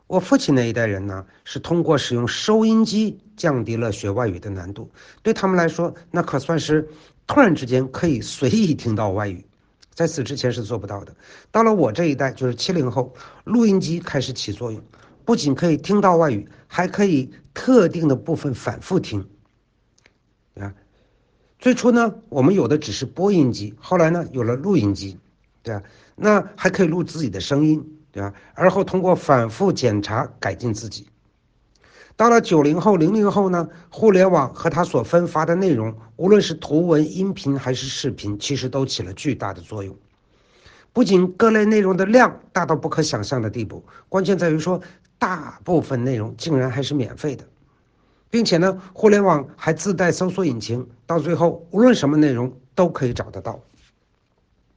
我父亲那一代人呢，是通过使用收音机降低了学外语的难度，对他们来说，那可算是突然之间可以随意听到外语，在此之前是做不到的。到了我这一代，就是70后，录音机开始起作用，不仅可以听到外语，还可以特定的部分反复听。啊，最初呢，我们有的只是播音机，后来呢，有了录音机，对吧？那还可以录自己的声音，对吧？而后通过反复检查改进自己。到了90后、00后呢，互联网和它所分发的内容，无论是图文、音频还是视频，其实都起了巨大的作用。不仅各类内容的量大到不可想象的地步，关键在于说，大部分内容竟然还是免费的，并且呢，互联网还自带搜索引擎，到最后无论什么内容都可以找得到。